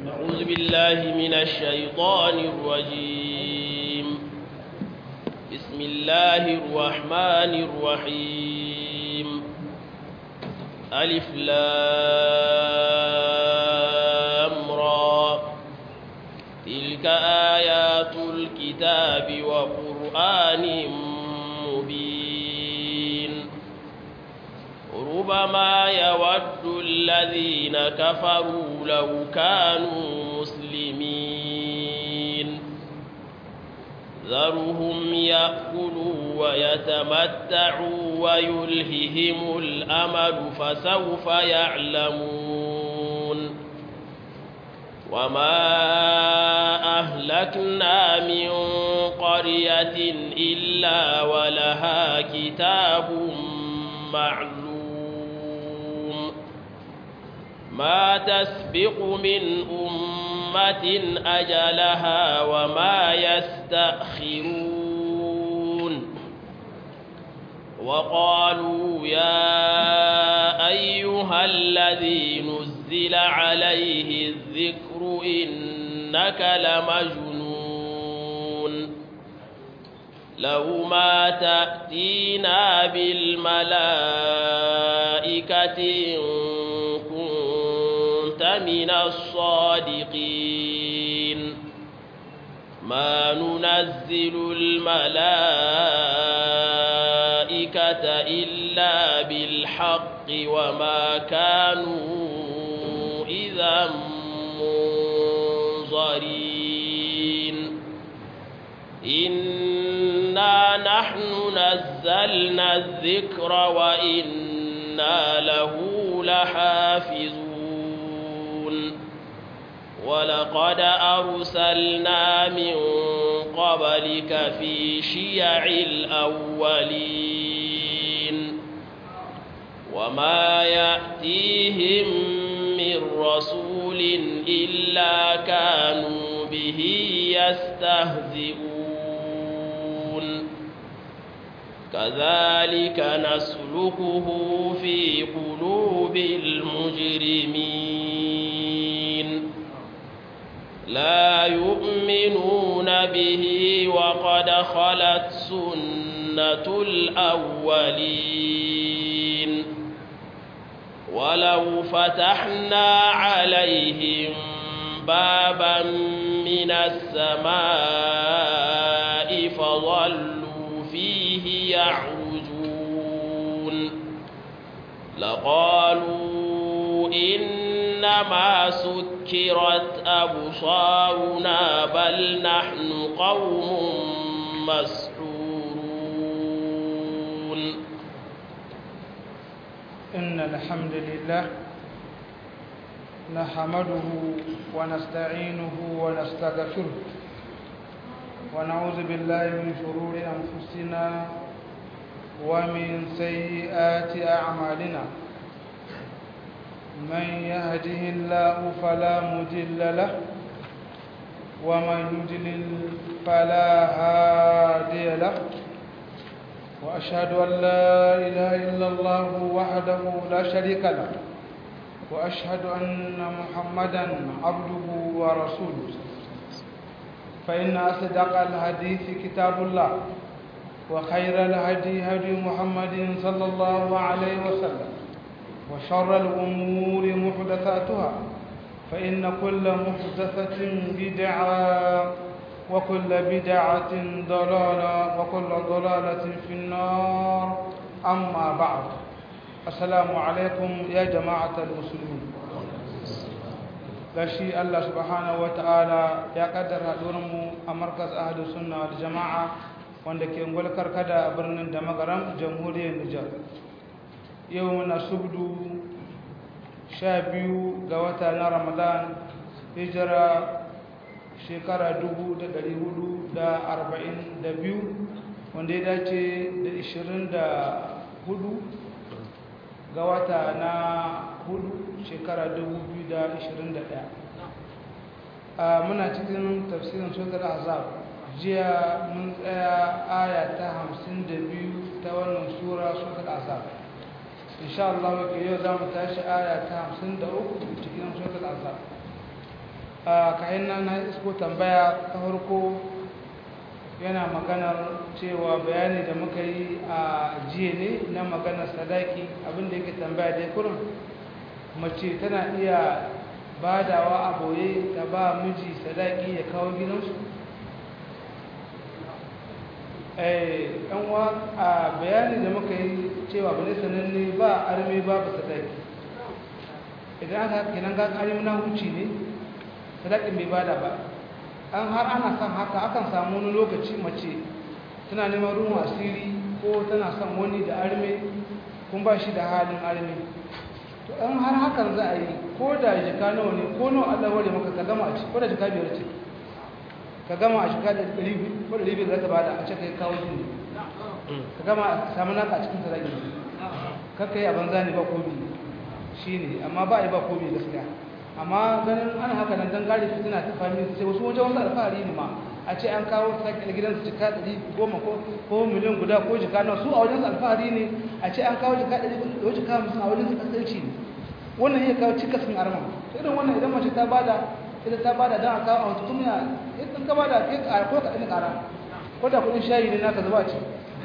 أعوذ بالله من الشيطان الرجيم بسم الله الرحمن الرحيم ألف لام را تلك آيات الكتاب وقرآن مبين ربما يود الذين كفروا لو كانوا مسلمين ذرهم يأكلوا ويتمتعوا ويلههم الأمل فسوف يعلمون وما أهلكنا من قرية إلا ولها كتاب معلوم ما تسبق من أمة أجلها وما يستأخرون وقالوا يا أيها الذي نزل عليه الذكر إنك لمجنون لو ما تأتينا بالملائكة إن كنت من الصادقين ما ننزل الملائكة إلا بالحق وما كانوا إذا منظرين إنا نحن نزلنا الذكر وإنا له لحافظون ولقد أرسلنا من قبلك في شيع الأولين وما يأتيهم من رسول إلا كانوا به يستهزئون كذلك نسلكه في قلوب المجرمين لا يؤمنون به وقد خلت سنة الأولين ولو فتحنا عليهم بابا من السماء فظلوا فيه يعرجون لقالوا إنما سكرت أبصارنا بل نحن قوم مسحورون إن الحمد لله نحمده ونستعينه ونستغفره ونعوذ بالله من شرور أنفسنا ومن سيئات أعمالنا من يهده الله فلا مضل له ومن يضلل فلا هادي له وأشهد أن لا إله إلا الله وحده لا شريك له وأشهد أن محمدا عبده ورسوله فإن أصدق الحديث كتاب الله وخير الهدي هدي محمد صلى الله عليه وسلم وشر الأمور محدثاتها فإن كل محدثة بدعة وكل بدعة ضلالة وكل ضلالة في النار أما بعد السلام عليكم يا جماعة المسلمين gashi Allah subhanahu wataala ya kaddara mu a markaz ahlus sunna wal jamaa wanda ke ngolkar kada a birnin da magaram jamhuriyar Nijar yau muna subdu 12 ga wata na Ramadan hijira shekara 1442 wanda ya dace da 24 ga wata na 4 shekara 2021 muna cikin tafsirin suratul ahzab jiya mun tsaya aya ta 52 ta wannan suratul ahzab insha Allah yau za mu tashi aya ta 53 cikin suratul ahzab kayan nan na isko tambaya ta farko yana maganar cewa bayani da muka yi a jiya ne na maganar sadaki abinda yake tambaya da ya kurin mace tana iya badawa a boye ta ba miji sadaki ya kawo gidansu yanwa a bayani da muka yi cewa bane sananne ba arme babu sadaki idan aka kenan ga arme na huci ne sadakin bai bada ba an har ana son haka akan samu wani lokaci mace tana neman ruwan asiri ko tana son wani da arme kun ba shi da halin arme to an har hakan za a yi ko da jika nawa ne ko nawa Allah ware maka ka gama a ci ko da jika biyar ce ka gama a jika da 200 ko da 200 za ta bada a ce kai kawo shi ne ka gama a samu naka a cikin sadaki kakka yi a banza ne ba komi shi ne amma ba a yi ba komi gaskiya amma ganin ana haka nan don gari fitina ta fami sai wasu wajen wasu alfahari ne ma a ce an kawo sake da gidansu jika 110 ko miliyan guda ko jika na su a wajen alfahari ne a ce an kawo jika 100 ko jika 50 a wajen kasarci ne wannan iya kawo cikasin arma irin wannan idan mace ta bada ita ta bada don a kawo a wasu tumiya idan ka bada kai ko ka ɗin ƙara ko da kuɗin shayi ne naka zuba ce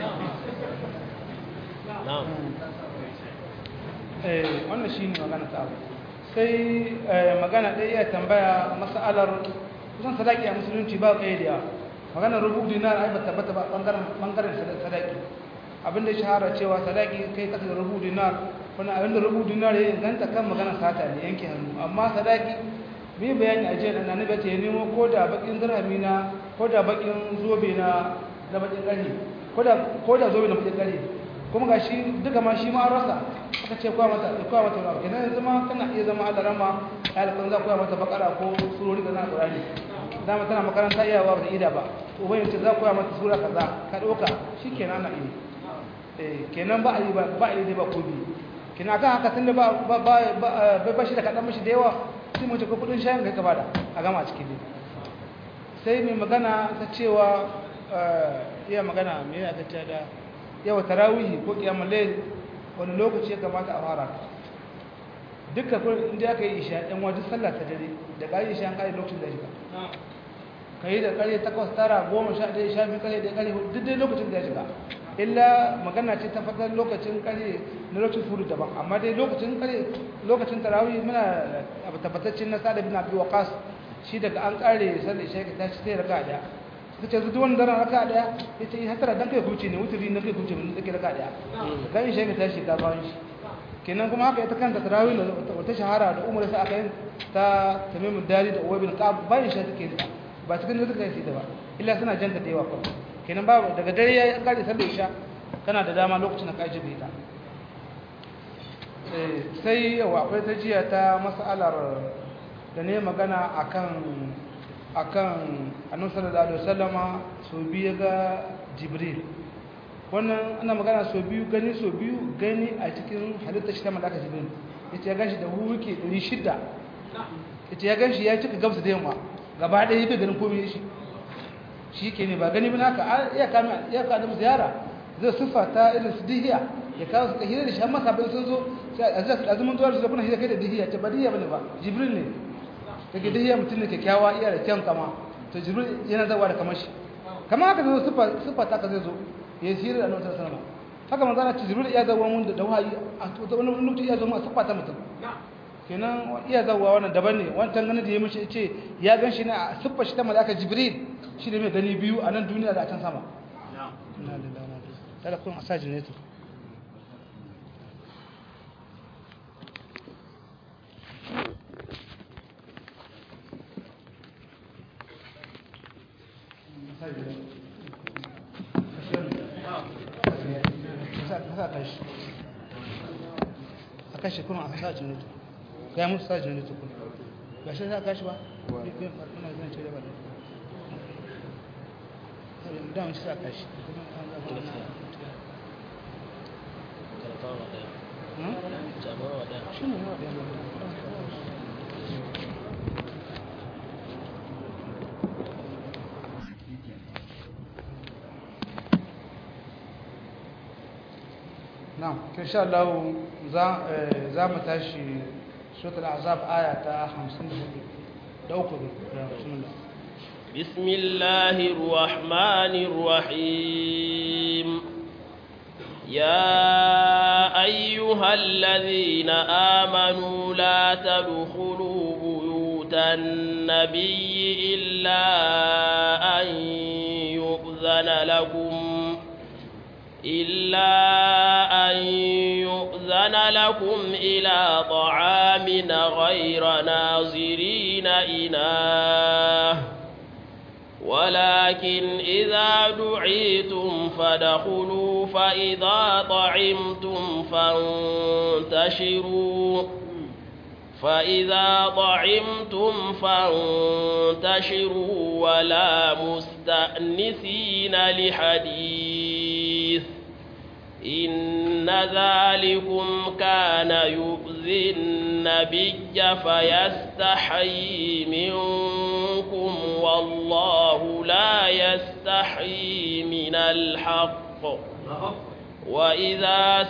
wannan shi ne magana ta abu sai magana ɗaya iya tambaya mas'alar kusan sadaki a musulunci ba ƙaya da yawa maganar rubu dinar ai ba tabbata ba ɓangaren sadaki abinda ya shahara cewa sadaki kai kasa da rubu dinar wani abinda rubu dinar ya inganta kan maganar sata ne yanke hannu amma sadaki mai bayani a jiya na nabi ta ya nemo ko da bakin dirhami na ko da bakin zobe na bakin ƙarni ko da zobe na bakin ƙarni kuma ga shi duka ma shi ma an rasa aka ce kwa mata wani kenan yanzu ma kana iya zama alarama ɗalibin za koya mata bakara ko surori da na ƙurani dama tana makaranta iyawa ba ta ida ba ubayin ce za koya mata sura kaza ka ɗauka shi kenan ana iya kenan ba a yi dai ba ko biyu kenan akan haka tun da ba shi da kaɗan mashi da yawa sai mace ko kuɗin shayin ka bada a gama a cikin dai sai mai magana ta cewa iya magana mai yana ta da yawa tarawihi ko kiyamul layl wani lokaci ya kamata a fara dukkan kullum inda aka yi isha ɗan wajen sallah ta dare da ƙari isha an ƙari lokacin da shiga ka yi da ƙari 8 9 10 11 12 ƙari da ƙari duk dai lokacin da shiga illa magana ce ta fadar lokacin ƙari na lokacin furu daban amma dai lokacin tarawih muna tabbataccen na sa'ad bin abi waqas shi daga an ƙare sallar isha ka tashi sai raka'a daya kace duk wani daren raka daya yace in hatara dan kai kuce ne wuturi na kai kuce mun dake raka daya dan shi ka tashi ka bayan shi kenan kuma haka ita kanta tarawih wata shahara da umar sai aka yi ta tamimud dari da uwai bin qab bayan shi take da ba cikin da take da ba illa suna janta da yawa ko kenan ba daga dare ya kare sallar isha kana da dama lokacin da ka ji bai ta sai yawa akwai tajiya ta mas'alar da ne magana akan annabi sallallahu alaihi wasallama so biyu ga jibril wannan ana magana so biyu gani a cikin halittar shi ta malaka jibril yace ya ganshi da huke 600 yace ya ganshi ya cika gamsu da yamma gaba ɗaya bai ganin komai shi ke ne ba gani bin haka ya ka da ziyara zai sufa ta irin su dihiya ya kawo su kahira da shi amma sabin sun zo azumin zuwa su kuna hira kai da dihiya ce ba dihiya bane ba jibril ne daga dihiya mutum ne kyakkyawa iya da kyan kama to jibril yana zawa da kamar shi kama haka zai sufa ta ka zai zo ya yi hira da annabi sallallahu alaihi wasallam haka manzo Allah jibril ya zawa mun da wahayi a wani lokaci ya zo mu sufa ta mutum kenan iya zawa wannan daban ne wancan ganin da ya mishi ce ya gan shi ne a siffar shi ta malaka jibril shi ne mai gani biyu a nan duniya da a can sama kada kun asa jinetu a kashe kuma a sa jinetu ya musu sa jinetu kuma ga shi za a kashi ba? دام يساكش شنو هذا نعم ان شاء الله za mu tashi suratul ahzab aya ta 54 da uku bismillah بسم الله الرحمن الرحيم يا أيها الذين آمنوا لا تدخلوا بيوت النبي إلا أن يؤذن لكم إلى طعام غير ناظرين إناه ولكن إذا دعيتم فادخلوا فإذا طعمتم فانتشروا ولا مستأنسين لحديث إن ذلكم كان يؤذي النبي فيستحيي منكم والله لا يستحيي من الحق وإذا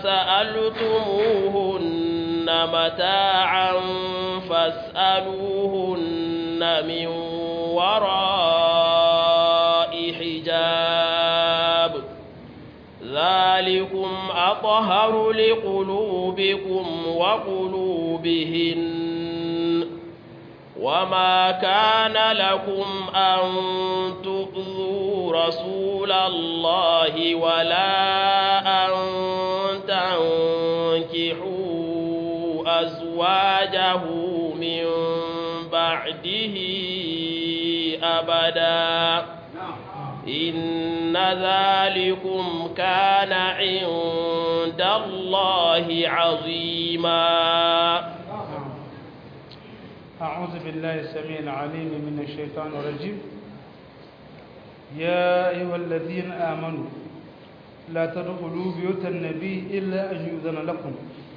سألتموهن متاعا فاسألوهن من وراء حجاب ذلكم أطهر لقلوبكم وقلوبهن وما كان لكم أن تؤذوا رسول الله ولا أن تنكحوا أزواجه من بعده أبدا إن ذلكم كان عند الله عظيما أعوذ بالله السميع العليم من الشيطان الرجيم يا أيها الذين آمنوا لا تدخلوا بيوت النبي إلا أن يؤذن لكم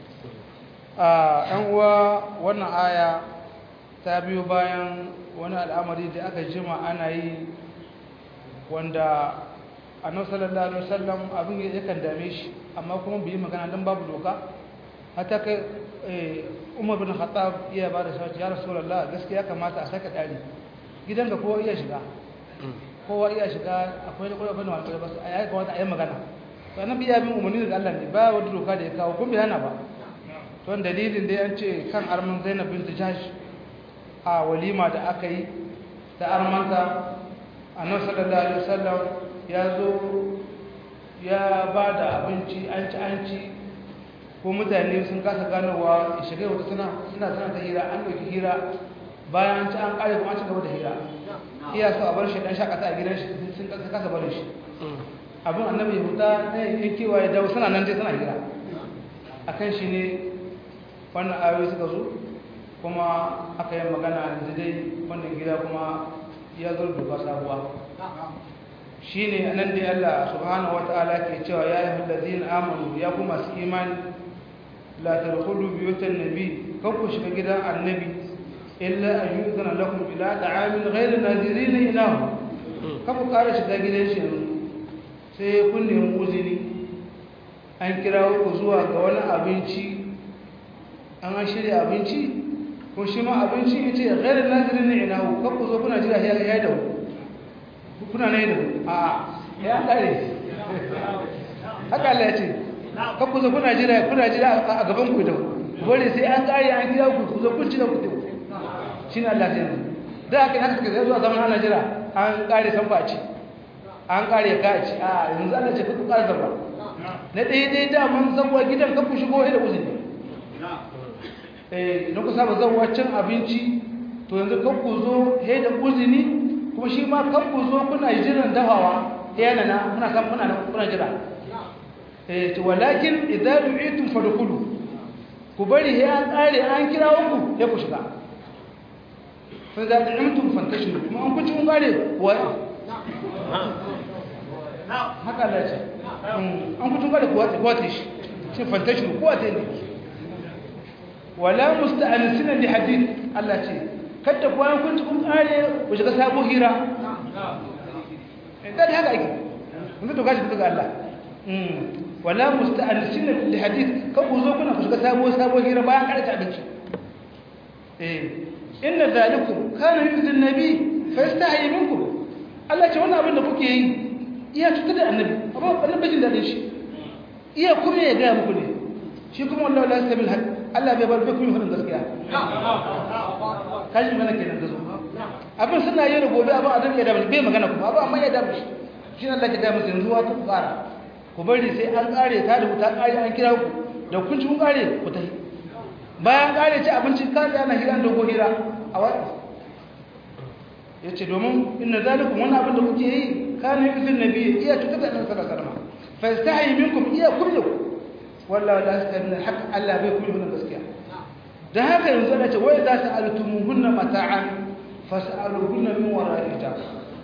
أنوا وانا آية تابيو بايان وانا الأمر دي أكا جمع أنا wanda annabi sallallahu alaihi wasallam abin yakan dame shi amma kuma bai magana dan babu doka hatta kai Umar bin Khattab iya ba da shawara ya Rasulullah gaskiya kamata a saka dari gidan da kowa iya shiga akwai da kowa bane wanda ba ai kamata a yi magana to annabi ya bin umarni daga Allah ne ba wata doka da ya kawo kun bai hana ba to dalilin da an ce kan arman Zainab bint Jahsh a walima da aka yi da armanta annabi sallallahu alaihi wasallam ya zo ya ba da abinci an ci ko mutane sun kasa ganowa shiga wata suna ta hira an dauki hira bayan an ci an kare kuma an ci gaba da hira iya so a bar shi dan shakata a gidan shi sun kasa barin shi abin annabi ya huta ne ya kewa ya dawo suna nan dai suna hira akan shi ne wannan ayoyi suka zo kuma aka yi magana da dai wannan gida kuma ya zo doka sabuwa shi ne nan da Allah subhanahu wa ta'ala ke cewa ya yi hallazin amanu ya kuma su imani la tarhudu biyutan nabi kan ku shiga gidan annabi illa an yuzana lakum ila ta'amin ghayr nazirin ilahu kan ku kare shiga gidan shi sai kun nemi uzuri an kira ku zuwa ga wani abinci an shirya abinci ko shi ma abinci yace ghayr nazirin ilahu kan ku zo kuna jira ya da kuna ne da a ya kare haka Allah ya ce kan ku zo kuna jira a gaban ku da bari sai an kare an kira ku zo kun ci da ku shi ne Allah ya ce da haka haka suka zo a zaman ana jira an kare san ba ci an kare ka ci a yanzu Allah ce ku kare san ba na dai da mun zanwa gidan kan ku shigo da uzuri na ku saba zanwa cin abinci to yanzu kan ku zo da uzuri kuma shi ma kan ku zo kuna jiran dafawa yana na muna kan kuna jira to walakin idza du'itum fadkhulu ku bari ya kare an kira ku ya ku shiga fa idza du'imtum fantashiru kuma an ku ci kun kare wa haka Allah ce an ku tun kare kuwa ta shi fantashiru kuwa ta ne wala musta'anisina li hadith Allah ce kada ku an kun ci kun kare ku shiga sabo hira dan haka ake mun to gashi daga Allah wala musta'anisina li hadith kan ku zo kuna ku shiga sabo hira bayan kare ta abinci inna zalikum kana yu'zi an-nabi fa yastahi minkum Allah ce wannan abin da kuke yi iya cutar da annabi amma wannan bajin dadin shi iya kuma ya ga muku ne shi kuma wallahi la yastabil haq Allah bai bar ku yin gaskiya kaji mana kenan da zo abin suna yi da gobe abin adam ya da bai magana kuma abin amma ya da shi Allah ya ga musu yanzu wa ku fara ku bari sai an kare ta da wuta kare an kira ku da kun ci kun kare ku tafi bayan kare ci abinci ka da ana hira dogo hira a wani yace domin inna zalikum wannan abin da kuke yi kana yuzin nabi iya cutar da annabi sallallahu alaihi wasallam fa yastahi minkum iya kullu wallahi la yastahi haq Allah bai kullu gaskiya da haka yanzu ana ce wai za ta altumuhunna mata'an fas'aluhunna min wara'i hijab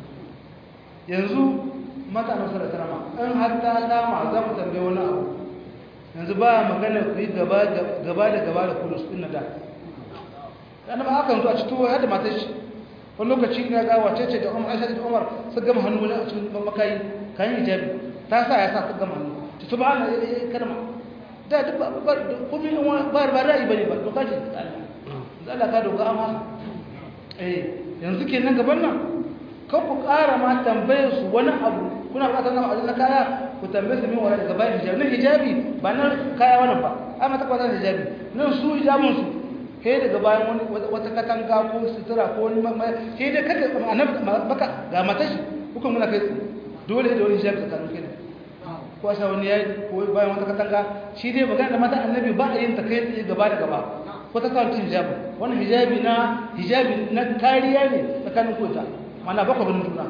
yanzu mata na sallallahu alaihi wasallam in har ta dama za mu tambaye wani abu yanzu ba magana ku yi gaba da kullu sunna da dan ba hakan zo a cikin har da matar shi wani lokaci ina ga wace ce da Umar Aisha da Umar su gama hannu ne a cikin makayi kan hijabi ta sa ya sa su gama hannu to subhana kalma da duk ba kuma ba ra'ayi bane ba doka ce Allah ka doka amma yanzu kenan gaban nan kan ku ƙara ma tambayar su wani abu kuna buƙatar na kaya ku tambaye su min wala daga bayan hijabi nan hijabi ba nan kaya wannan ba amma ta kwata hijabi nan su hijabun su kai daga bayan wani wata katanga ko sutura ko wani sai dai kada annabi baka ga matashi kuka muna kai dole da wani hijabi tsakanin kai ko asa wani yayi ko bayan wata katanga shi dai magana da mata annabi ba a yin ta kai tsaye gaba da gaba ko ta kawo hijabi wannan hijabi na kariya ne tsakanin kota mana baka ganin juna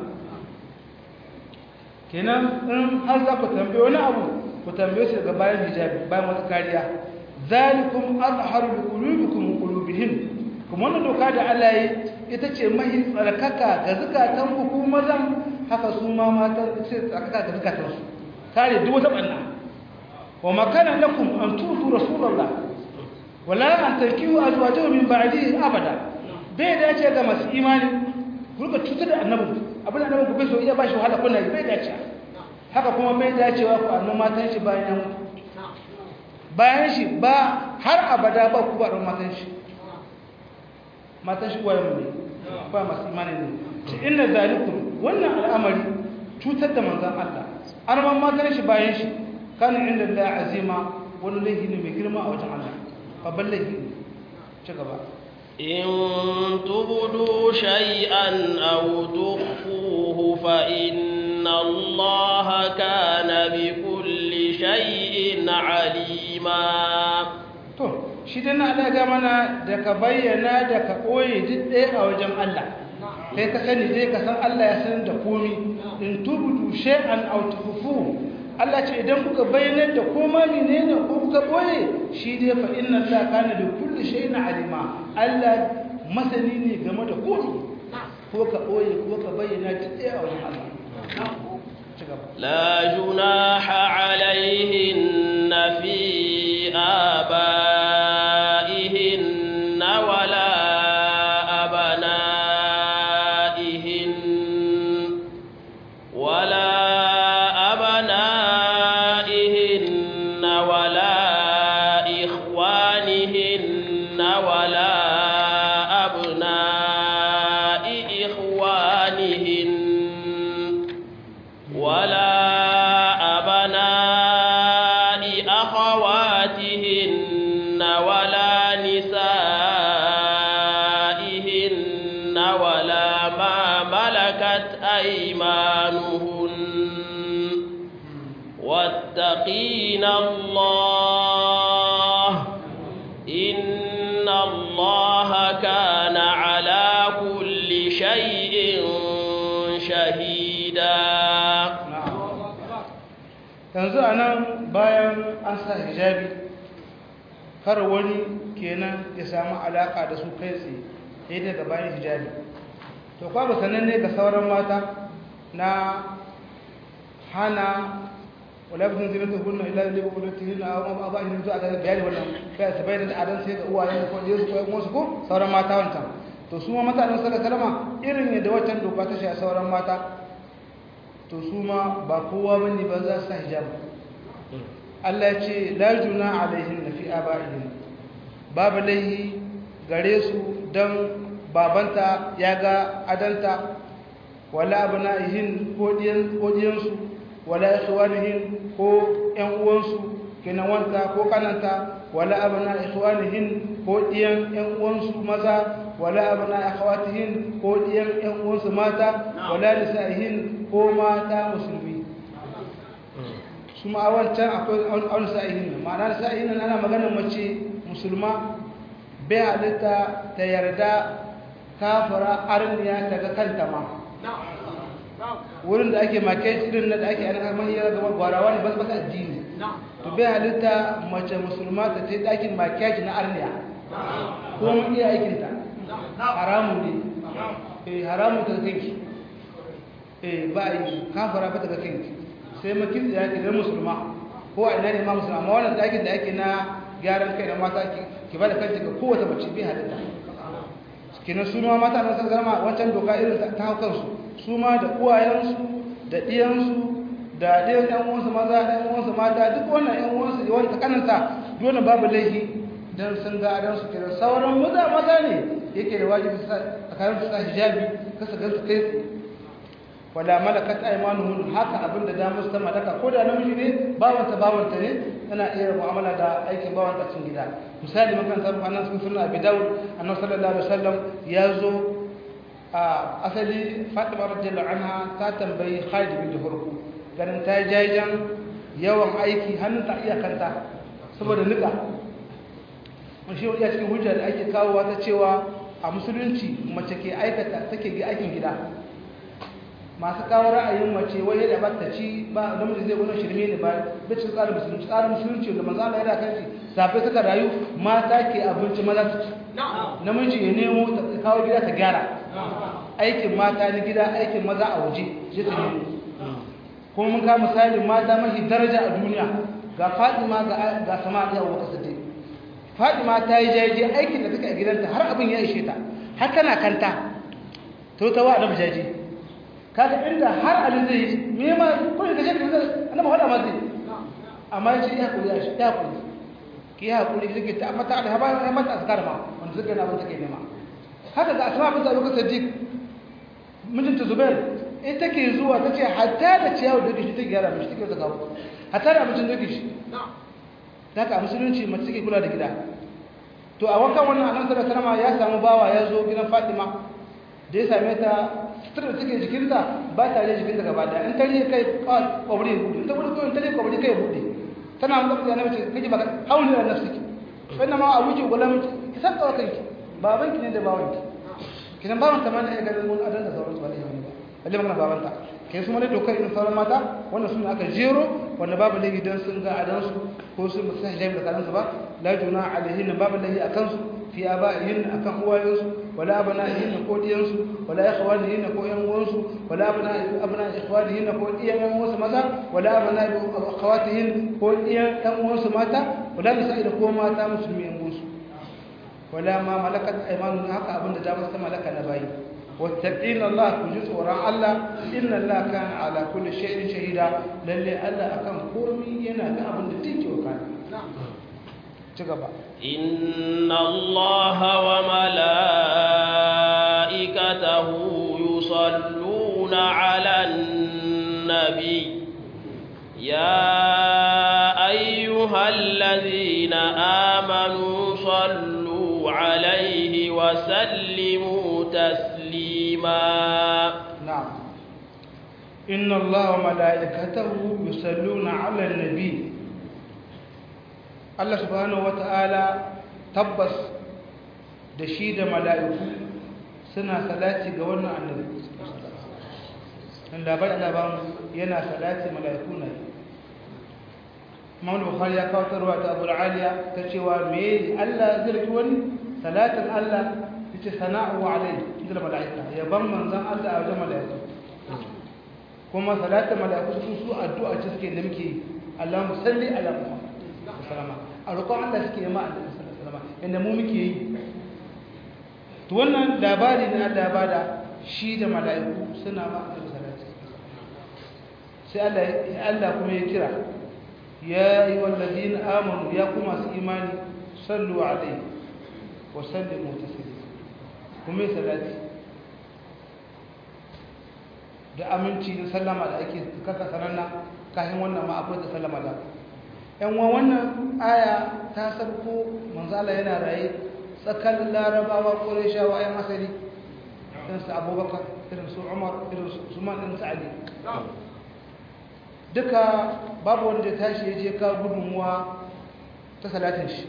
kenan in har za ku tambaye wani abu ku tambaye shi daga bayan hijabi bayan wata kariya zalikum azharu bi qulubikum wa qulubihim kuma wannan doka da Allah yi ita ce mai tsarkaka ga zakatan ku ku mazan haka su ma matan ce tsarkaka ga zakatan su kare duk wata banna wa makana lakum an tutu rasulullah wala an tarkiu azwajahu min ba'dihi abada bai dace ga masu imani kurka cutar da annabi abin da annabi bai so iya bashi wahala kuna bai dace haka kuma bai dacewa ku annabi matan shi bayan shi ba har abada ba ku ba don matan shi wayan ne ba masu imani ne shi inna zalikum wannan al'amari cutar da manzon Allah arman matan shi bayan shi kana inda Allah azima wani laifi ne mai girma a wajen Allah babban laifi ne ci gaba إن تبدوا شيئا أو تخفوه فإن الله كان بكل شيء عليما to shi dai na Allah ga mana da ka bayyana da ka koyi duk ɗaya a wajen Allah kai ka sani dai ka san Allah ya san da komi in tubudu shay'an aw tukhfu Allah ce idan kuka bayyana da koma menene ko kuka boye shi dai fa inna Allah kana bi kulli shay'in alima Allah masani ne game da komai ko ka boye ko ka bayyana duk ɗaya a wajen Allah لا جناح عليهن في آبائهن ولا أبنائهن ولا أبنائهن ولا إخوانهن ولا أبناء إخوانهن ولا أبناء أخواتهن ولا نسائهن ولا ما ملكت أيمانهن واتقين الله إن الله كان على كل شيء شهيدا yanzu anan bayan an sa hijabi kar wani kenan ya samu alaka da su kai tsaye sai daga bayan hijabi to kwa ba sanan ne ga sauran mata na hana wala bin zinatu kunna illa li bukulatihinna aw ma ba'in zuwa da bayani wannan kai su bayyana da adan sai ga uwaye ko yesu ko wasu ko sauran mata wancan to su ma mata nan sallallahu alaihi wasallam irin yadda wancan doka ta shi a sauran mata to su ma ba kowa bane ba za su sa hijab Allah ya ce la juna alaihin fi aba'ihin babu laihi gare su dan babanta ya ga adanta wala abna'ihin ko diyansu wala ikhwanihin ko ƴan uwansu kenan wanta ko kananta wala abna'i ikhwanihin ko diyan ƴan uwansu maza wala abna'i akhawatihin ko diyan ƴan uwansu mata wala nisa'ihin ko mata musulmi kuma a wancan akwai an sa'ihin ma'ana sa'ihin ana magana mace musulma bai halitta ta yarda kafara arniya ta ga kanta ma wurin da ake makeci irin da ake ana mahiyar gaba gwarawa ne ba ta addini to bai halitta mace musulma ta ce ɗakin makeci na arniya ko mun iya aikinta haramun ne haramun ta kanki ba a yi kafara ba ta ga kanki sai makin da yake da musulma ko a ina ne ma musulma amma wannan ɗakin da ake na gyaran kai da mata ki ba da kanki ga kowace mace bai halitta kenan su ma mata nan sun zama wancan doka irin ta hau kansu su ma da uwayensu da ɗiyansu da ɗiyan ɗan uwansu maza ɗan uwansu mata duk wannan ɗan uwansu yawan ta kananta dole babu laifi dan sun ga adan su kenan sauran maza ne yake da wajibi tsakanin su sa hijabi kasa gansu kai wala malakat aymanuhum haka abinda da musu ta malaka ko da namiji ne bawanta ne tana iya mu'amala da aikin bawanta cikin gida misali mun kan samu annan cikin sunan Abi Dawud annabi sallallahu alaihi wasallam ya zo a asali Fatima radhiyallahu anha ta tambayi Khalid bin Hurku ganin ta jajan yawan aiki hannun ta iya kanta saboda nika mun shi wani cikin hujja da ake kawowa ta cewa a musulunci mace ke aikata take ga aikin gida masu kawo ra'ayin mace wai da bata ci ba namiji zai gona shirme ne ba bacin tsarin musulunci da manzo Allah ya da kanci safe suka rayu mata ke abinci maza su ci namiji ya nemo ta kawo gida ta gyara aikin mata na gida aikin maza a waje je ta nemo kuma mun ka misali mata mafi daraja a duniya ga Fatima ga Sama'ila wa kasade Fatima ta yi jaje aikin da take a gidanta har abin ya ishe ta har tana kanta to ta wa annabi jaje kaga inda har Ali zai yi me ma ko da jake annabi hada ma zai amma shi ya kuri shi ya kuri ki ya kuri kike ta amma ta da haba mata azkar ma wanda suka na ban take nema haka ga Asma bint Abi Siddiq mijinta Zubair ita take zuwa tace hatta da ciyawa da kishi take gyara mishi take zaka hatta da mijin da kishi daga musulunci mace take kula da gida to a wakan wannan annabi sallallahu alaihi wasallam ya samu bawa ya zo gidan Fatima da ya same ta sutura da take jikinta ba ta je jikinta gaba da in tare kai kwabri ya bude in ta bude in tare kwabri kai ya bude tana mun da annabi ce kike baka hauli da nafsiki fa inna ma abuki gulam ki saka kanki babanki ne da bawanki kidan bawan ta mana ya ga mun adan da sauran su ba ne ba balle magana babanta kai su mana dokar irin sauran mata wannan sun aka jero wanda babu laifi dan sun ga adan su ko sun musa hijabi da kansu ba la juna alaihin babu laifi akan su fi abaihin akan uwayensu wala abnaihin ko diyansu wala ikhwanihin ko yan uwansu wala abna ikhwanihin ko diyan yan uwansu maza wala abna akhawatihin ko diyan yan uwansu mata wala nisa'ida ko mata musulmi yan uwansu wala ma malakat aymanuhum haka abinda da musu malaka na bayi wattaqin Allah ku ji tsoron Allah inna Allah kana ala kulli shay'in shahida lalle Allah akan komai yana ga abin da take wakana ci gaba inna Allah wa malaikatahu yusalluna 'alan nabi ya ayyuhalladhina amanu sallu 'alayhi wa sallimu taslima na'am inna Allah wa malaikatahu yusalluna 'alan nabi Allah subhanahu wata'ala tabbas da shi da mala'iku suna salati ga wannan annabi dan labarin yana salati mala'iku ne Imam Bukhari ya kawo tarwa ta Abu Aliya ta cewa me Allah zai wani salatin Allah yace sana'u alayhi da mala'ika yaban manzon Allah a wajen mala'iku kuma salatin mala'iku su addu'a ce suke da muke Allahumma salli ala Muhammad sallama a roƙon Allah suke yi ma Allah sallama inda mu muke yi to wannan labari ne Allah ya bada shi da mala'iku suna ma Allah salati sai Allah kuma ya kira ya ayyuhal ladina amanu ya kuma su imani sallu alaihi wa sallimu taslima kuma salati da aminci da sallama da ake kaka sananna kafin wannan ma akwai da sallama da yan wannan aya ta sarko manzala yana raye tsakanin larabawa qurayshawa ayan asali irin su abubakar irin su umar irin su usman irin su ali duka babu wanda ya tashi ya je ka gudunmuwa ta salatin shi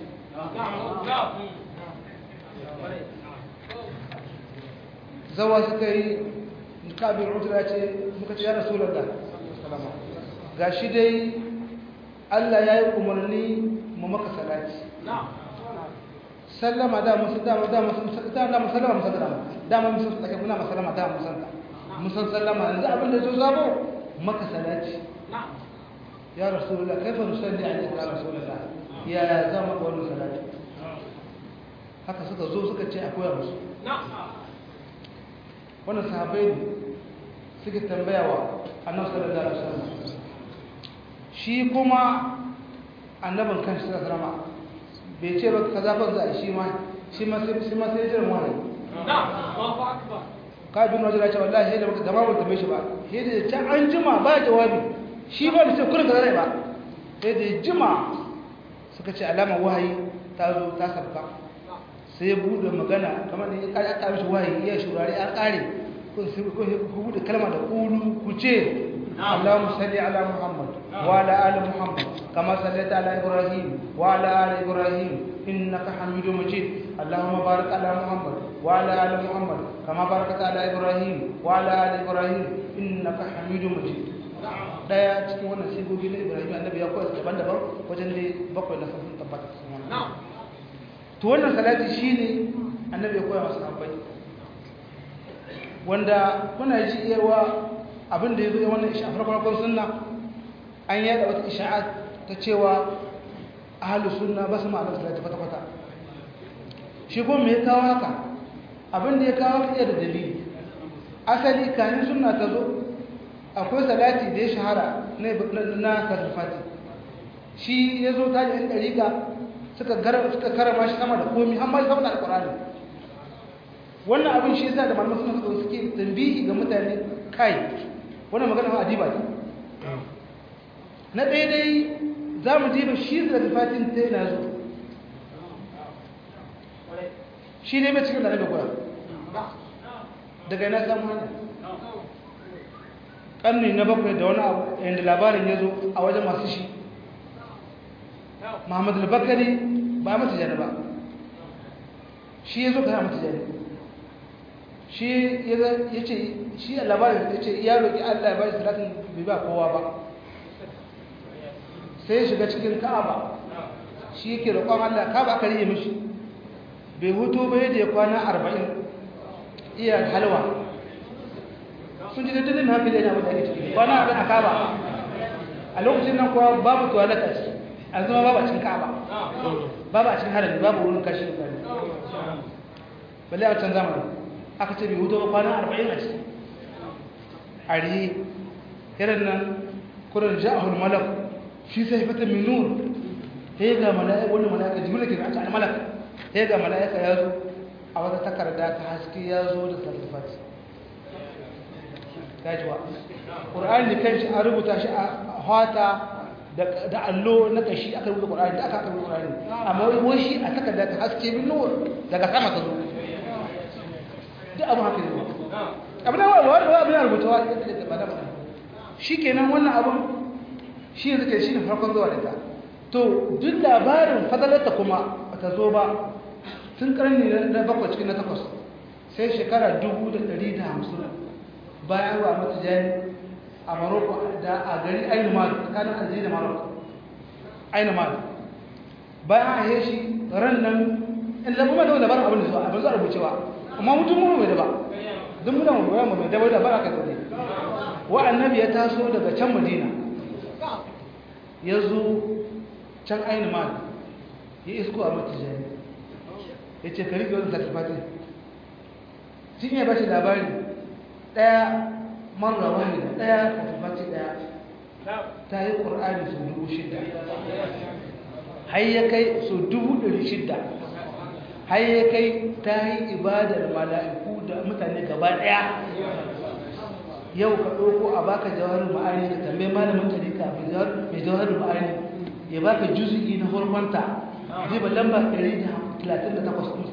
zawa suka yi kabin udura ce muka ce ya rasulallah ga shi dai Allah ya yi umarni mu maka salati sallama da musu dama sallama musu tsake muna masallama da musan sallama yanzu abin da zo zabo maka salati ya rasulullah kaifa nusalli alayka ya rasulullah ya za mu wannan salati haka suka zo suka ce akwai musu wannan sahabbai ne suke tambayawa annabi sallallahu alaihi wasallam shi kuma annabin kanshi sallallahu alaihi wasallam bai ce ba kaza ba za shi ma sai jiran wani ka bin wajen ce wallahi sai da baka zama ba tambaye shi ba sai da ta an jima ba jawabi shi ba da sai kurin kaza ba sai da jima suka ce alama wahayi ta zo ta sabka sai ya bude magana kamar da ya kare aka mishi wahayi ya shurare an kare kun sai ku bude kalma da kulu ku ce Allahumma salli ala Muhammad wa ala ali Muhammad kama sallaita ala Ibrahim wa ala ali Ibrahim innaka Hamidum Majid Allahumma barik ala Muhammad wa ala ali Muhammad kama barakta ala Ibrahim wa ala ali Ibrahim innaka Hamidum Majid daya cikin wannan sigogi na Ibrahim annabi ya koyar daban-daban wajen da bakwai na sun tabbata to wannan salati shine annabi ya koya masa sahabbai wanda kuna ji yawa abin da yazo wannan isha farkon sunna an yada wata isha'at ta cewa ahlus sunna ba su ma'anar salati kwata shi ko me kawo haka abin da ya kawo iya da dalili asali kanin sunna ta zo akwai salati da ya shahara na kadufati shi yazo ta yin dariqa suka karama shi sama da komi har ma sama da alqur'ani wannan abin shi yasa da malaman sunna suke tambihi ga mutane kai wannan magana ha adiba ce na daidai zamu diba shi da fatin ta yana zo shi ne mai cikin da nabi gura daga ina samu hanya karni na bakwai da wani abu yadda labarin ya zo a wajen masu shi Muhammad al-Bakari ba mata jani ba shi ya zo ka mata jani shi ya ce shi a labarin ya ce ya roƙi Allah ya ba shi salatin bai ba kowa ba sai ya shiga cikin ka'aba shi yake roƙon Allah ka'aba aka riye mishi bai hutu ba yadda ya kwana 40 iya halwa sun ji daddadin hankali yana wadda ake ciki kwana abin a ka'aba a lokacin nan kuwa babu tuwalata ce a zama babu a cikin ka'aba babu a cikin harami babu wurin kashi da kare balle a can zamanin aka ce bai hutu ba kwana 40 a ciki a riye irin nan kurin ja'ahul malak shi sai fata min nur sai ga mala'ika wannan mala'ika jibril ke ga mala'ika sai ga mala'ika ya zo a wata takarda ta haske ya zo da sarfat kajiwa qur'ani kanshi an rubuta shi a hata da allo na kashi aka rubuta qur'ani da aka rubuta qur'ani amma wai shi a takarda ta haske min nur daga sama ta zo duk abu haka ne abin da wani abin rubutawa da ba da shikenan wannan abun shi yanzu kai shi ne farkon zuwa da ta to duk labarin fadalarta kuma ba ta zo ba tun karni na bakwai cikin na takwas sai shekara 150 bayan wa mata jani a maroko da a gari ainihin tsakanin aljiri da maroko ainihin bayan a yi shi ran nan in labar da labarin abin da zuwa abin zuwa rubucewa amma mutum mu mai daba duk muna mu mai daba da ba aka zaune wa annabi ya taso daga can madina ya zo can ainihin ma ya isko a matijani ya ce ka rike wani sarfafatin shi ne ba shi labari ɗaya marar wani da ɗaya sarfafatin ɗaya ta yi ƙur'ani su 6,000 har ya kai su 600 har ya kai ta yi ibadar mala'iku da mutane gaba ɗaya yau ka ɗauko a baka jawarin ma'ani ka tambayi malamin tarika mai jawarin ma'ani ya baka juzu'i na hormonta zai ba lamba 138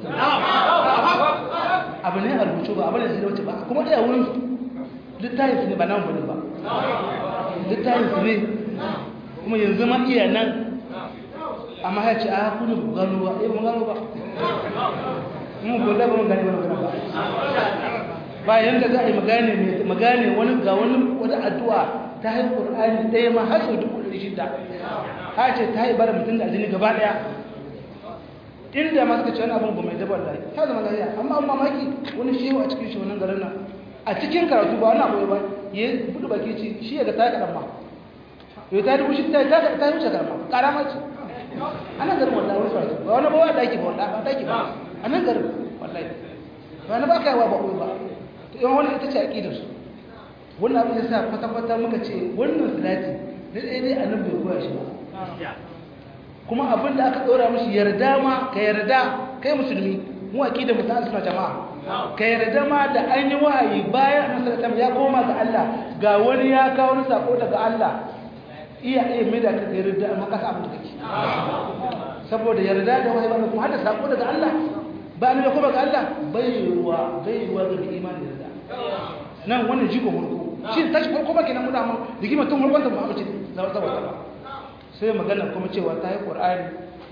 abu ne a rubuce ba abu ne zai wuce ba kuma ɗaya wurin littafin su ne ba nan bane ba littafin su ne kuma yanzu ma iya nan amma ya ce a kudu gano ba mun gano ba mun gobe ba mun gane ba ba yanda za a yi magane wani ga wani addu'a ta haifar Qur'ani ɗaya ma har sau 600 ha ce ta yi bara mutum da aljini gaba ɗaya inda ma suka ce wani abin ba mai dabar da ta zama lafiya amma an mamaki wani shehu a cikin shonan garin nan a cikin karatu ba wani abu ba ya buɗe baki ce shi ya ga ta kaɗan ma yau ta dubu shi ta yi wuce karama karama ce a nan garin wallahi wani faratu ba wani ba wa daki ba wallahi ba daki ba a nan garin wallahi ba na ba ka yawa ba ba yawan wani ita ce aƙidar su wannan abin ya sa kwata-kwata muka ce wannan salati na ɗaya dai a nan bai koya shi ba kuma abin da aka ɗora mashi yarda ma ka yarda kai musulmi mu aƙidar mutum an suna jama'a ka yarda ma da an yi wahayi bayan annabi ya koma ga Allah ga wani ya kawo wani sako daga Allah iya mai da ka yarda amma ka abin da kake saboda yarda da wahayi ba kuma hada sako daga Allah ba ne kuma ga Allah baiwa ga imani yarda nan wannan jiko murku shi tashi farko ba kenan mu da mu digima tun murkon da mu amince da wata ba sai magana kuma cewa ta yi Qur'ani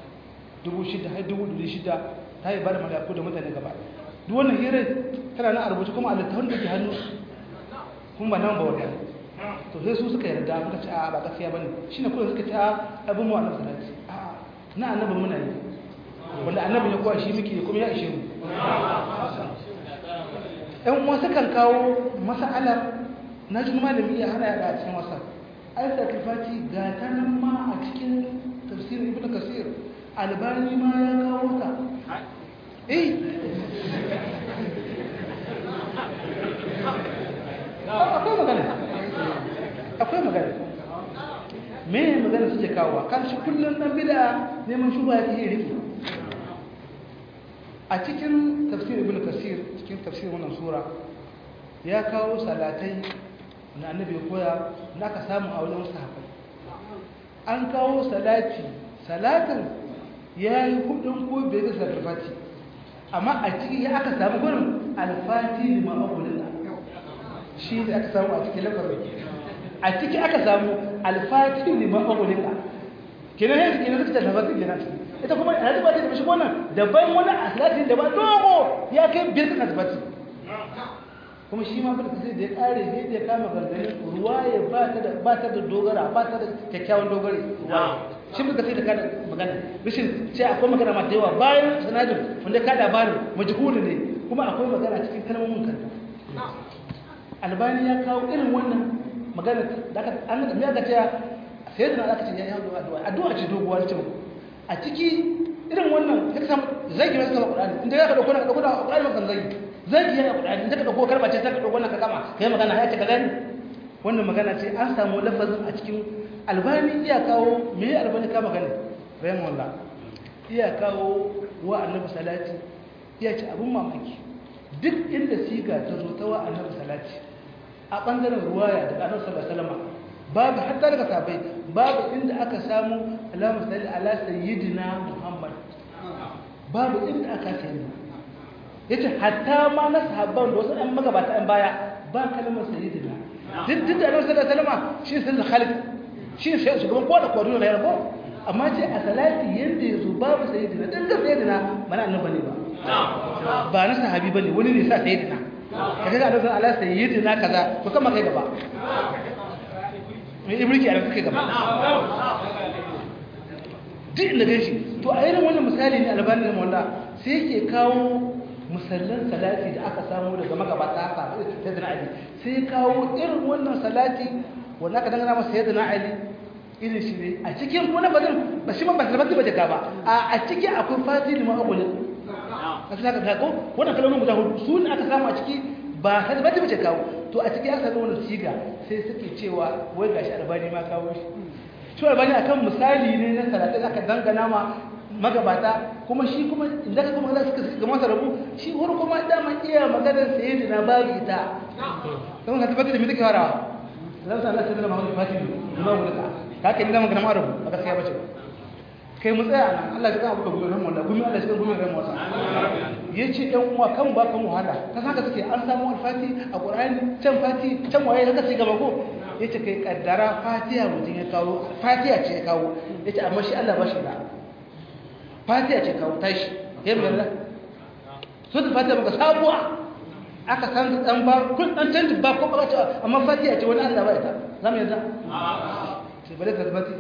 6,000 ta yi bada malaku da mutane gaba duk wannan hirar tana nan a rubuce kuma a littafin da ke hannu kuma ba nan ba wadda to sai su suka yarda muka ce a ba gaskiya bane shine kullum suka ce a abin mu annabi salati a na annabi muna yi wanda annabi ya kowa shi muke kuma ya ishe mu ɗan uwa sukan kawo mas'alar na ji malami iya hana yada a cikin wasa ayat al-fati ga ta nan ma a cikin tafsir ibnu kasir albani ma ya kawo ta akwai magana me magana suke kawo kan shi kullum dan bid'a neman shuba yake yi rufi a cikin tafsir ibn kasir cikin tafsir wannan sura ya kawo salatai na annabi ya koya na ka samu a wajen sahabbai an kawo salatin ya yi hudun ko bai da sarfati amma a ciki ya aka samu gurin alfati lima aqulina shi da aka samu a cikin lafazin a ciki aka samu alfati lima aqulina kenan yanzu kenan suka tabbata kenan ita kuma a zuba ta shi wannan daban wani aslatin da ba dogo ya kai biyar kan asbati kuma shi ma fada sai da ya kare sai da ya kama gargarin ruwaya ba ta da dogara ba ta da kyakkyawan dogare shi muka sai da kada magana bishin sai akwai magana ma da yawa bayan sanadin wanda ka labarin majhuli ne kuma akwai magana cikin kalmomin kanta albani ya kawo irin wannan magana da aka an da ya ga ta sai da aka ce ya yi addu'a ce doguwa ce a ciki irin wannan ya samu zagi mai sama Qur'ani inda ya ka dauko na Qur'ani makan zagi ya Qur'ani inda ka dauko karba ce ta ka dauko na ka kama kai magana ya ce ka gani wannan magana ce an samu lafazin a cikin albani iya kawo me albani ka magana bayan wallah iya kawo wa annabi salati iya ce abun mamaki duk inda siga ta zo ta wa annabi salati a bangaren ruwaya da annabi sallallahu alaihi wasallam babu hatta daga sahabbai babu inda aka samu Allahumma salli ala sayyidina Muhammad babu inda aka samu yace hatta ma na sahabban da wasu ɗan magabata ɗan baya ba kalmar sayyidina duk da Annabi sallallahu alaihi wasallam shi sai Khalid shi sai shugaban kowa da kowa da yarbo amma ce a salati yanda yazo babu sayyidina dan da sayyidina mana annabi ne ba na sahabi bane wani ne sa sayyidina kaga Annabi sallallahu alaihi sayyidina kaza to kuma kai gaba mai ibriki a kake gaba duk inda gan shi to a irin wannan misali ne albani da mawalla sai yake kawo musallan salati da aka samu daga magabata haka sayyidina ali sai kawo irin wannan salati wanda aka dangana masa sayyidina ali irin shi ne a cikin wani bazin ba shi ma ba salati ba jaka ba a ciki akwai fadil ma'abulin asali ka ko wannan kalmomin guda hudu su ne aka samu a ciki ba salati ba jaka to a cikin aka samu wannan siga sai suke cewa wai gashi albani ma kawo shi to albani akan misali ne na salatin aka dangana ma magabata kuma shi kuma inda ka kuma za su ga masa rabu shi wani kuma dama iya maganar saye da na babu ita kuma ka tabbatar da me take farawa zan san Allah sai da Muhammadu Fatimi ba mu duka ka kai da maganar marabu ba gaskiya bace kai mu tsaya nan Allah ya ga abu da gumin ran wallahi gumin Allah ya ga gumin ran wasa yace ɗan uwa kan ba kan wahala ka saka take an samu al-fati a Qur'ani can fati can waye haka sai gaba ko yace kai kaddara fatiha mutun ya kawo fatiha ce ya kawo yace amma shi Allah ba shi da fatiha ce kawo tashi yayin yarda so da fatiha baka sabuwa aka san dan ba kun dan canji ba ko ba ta amma fatiha ce wani Allah ba ita zamu yarda sai bare ka tabbati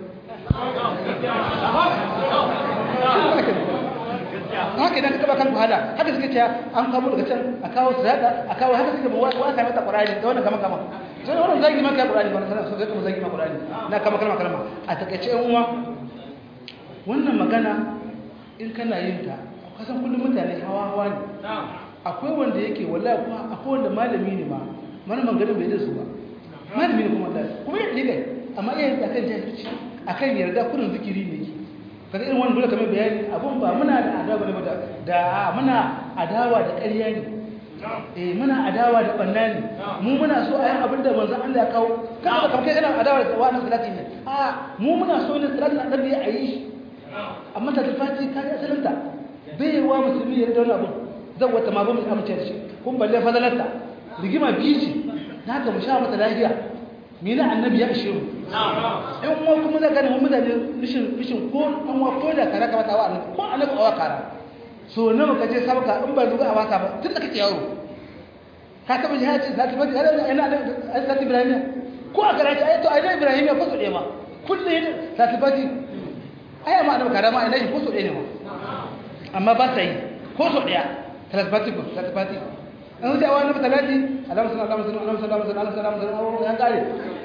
haka idan ka taba kan wahala haka suke cewa an kawo daga can a kawo sadaka a kawo haka suke wa ka mata Qur'ani da wannan kama sai wannan zagi maka Qur'ani ba sai sai kuma zagi maka Qur'ani na kama kalma a takeice yan uwa wannan magana in kana yin ta kasan kullum mutane hawa ne akwai wanda yake wallahi kuma akwai wanda malami ne ma malaman garin bai da su ba malami ne kuma wallahi kuma yadda kai amma yayin da kan jahilci akan yarda kullun zikiri ne yake kaga irin wannan dole kamar bayani abun ba muna da adawa ne da muna adawa da ƙarya ne muna adawa da banna ne mu muna so ayi abin da manzon Allah ya kawo kaga kamar kai kana adawa da wannan salati ne mu muna so ne salatin annabi a yi shi amma ta tafati kai asalinta bai wa musulmi ya da wannan abun zan wata ma ba mu amince da shi kun balle fadalarta rigima bici haka mu sha mata lafiya mina annabi ya ishe mu in mu kuma da ganin mutane mishin ko an wa ko da kara kamata wa annabi ko annabi awa kara so nawa kaje sabaka in ba zuwa a waka ba tun da kake yaro ka taba jihadi zaki ba ina da Ibrahim ko a garaji ayato ayi Ibrahim ya kuso dai ma kullu yin zaki bati aya ma annabi karama ina ko so dai ne ma amma ba ta yi ko so daya talabati ko talabati an wuce awa annabi talati Allahumma salli ya kare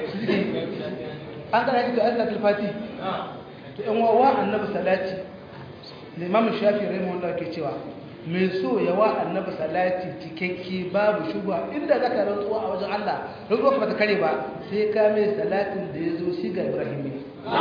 an kare to ayatul fati to in wa annabi salati Imam Shafi'i rahimahullah ke cewa mai so yawa annabi salati cikakke babu shubha inda zaka rantsuwa a wajen Allah rantsuwa ba ta kare ba sai ka mai salatin da yazo shi ga Ibrahim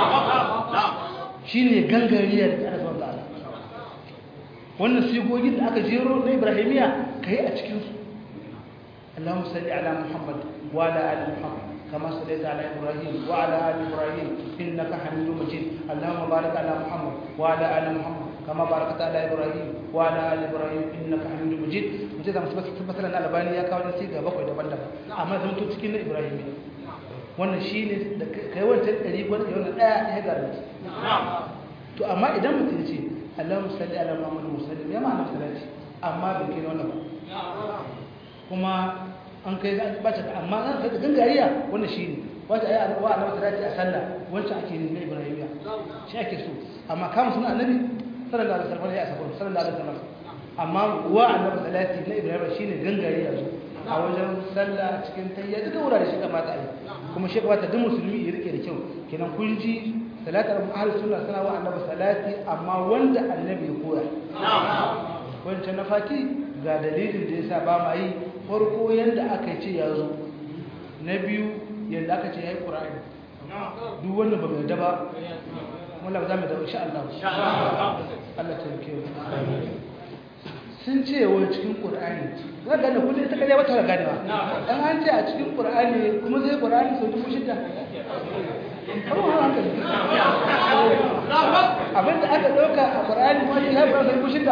shine gangariyar da Allah ta'ala wannan sigogin da aka jero na Ibrahimiya kai a cikin su Allahumma salli ala Muhammad wa ala ali Muhammad كما صليت على إبراهيم وعلى آل إبراهيم إنك حميد مجيد اللهم بارك على محمد وعلى آل محمد كما باركت على إبراهيم وعلى آل إبراهيم إنك حميد مجيد مجيد مثلا الألباني يا كاونا سيغا بقوي daban-daban amma zan to cikin Ibrahim wannan shine da kai wancan dari gwada wannan daya ya garanti to amma idan mutum ya ce Allahumma salli ala Muhammad musallim ya ma'ana salati amma bai kai wannan ba kuma an kai za a bata amma an kai gangariya wannan shine wata ayi alwa annabi salati a sallah wancan ake yin na Ibrahimiya shi ake so amma kama sunan annabi sallallahu alaihi wasallam ya sabo sallallahu alaihi wasallam amma wa annabi salati na Ibrahimiya shine gangariya su a wajen sallah cikin tayya duka wurare shi kamata a yi kuma shi kamata duk musulmi ya rike da kyau kenan kun ji salatar ahlus sunna suna wa annabi salati amma wanda annabi ya koya wancan na fati ga dalilin da yasa ba ma yi farko yanda aka ce ya zo na biyu yanda aka ce ya yi ƙura'ani duk wanda ba mai daba wanda za mu da insha Allah Allah ta yake sun ce wani cikin ƙura'ani za gane kullum ta kare wata gane ba dan an ce a cikin ƙura'ani kuma zai ƙura'ani sau 6,000 abinda aka ɗauka a ƙura'ani kuma shi haifar sau 6,000